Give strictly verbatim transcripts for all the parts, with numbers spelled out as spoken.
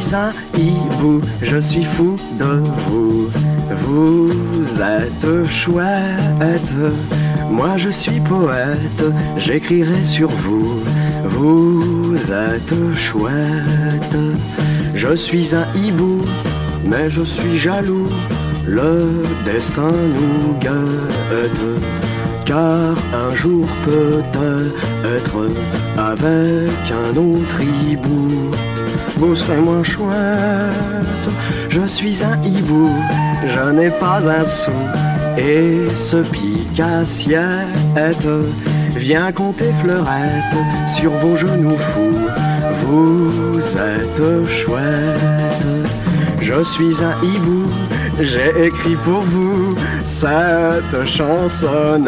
suis un hibou, je suis fou de vous. Vous êtes chouette, moi je suis poète, j'écrirai sur vous. Vous êtes chouette, je suis un hibou, mais je suis jaloux. Le destin nous guette, car un jour peut-être avec un autre hibou vous serez moins chouette. Je suis un hibou, je n'ai pas un sou, et ce pique-assiette vient compter fleurette sur vos genoux fous. Vous êtes chouette, je suis un hibou, j'ai écrit pour vous cette chansonnette.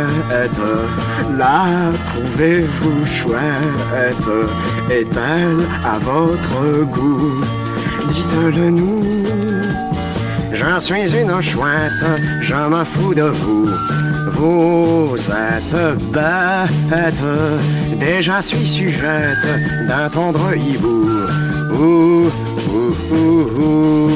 La trouvez-vous chouette? Est-elle à votre goût? Dites-le nous. Je suis une chouette, je me fous de vous. Vous êtes bête, déjà suis sujette d'un tendre hibou. Ouh, ouh, ouh, ouh.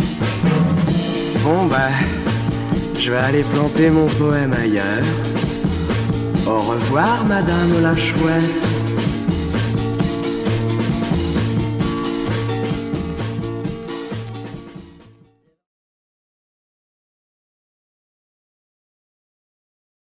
Bon bah, je vais aller planter mon poème ailleurs. Au revoir, madame la chouette.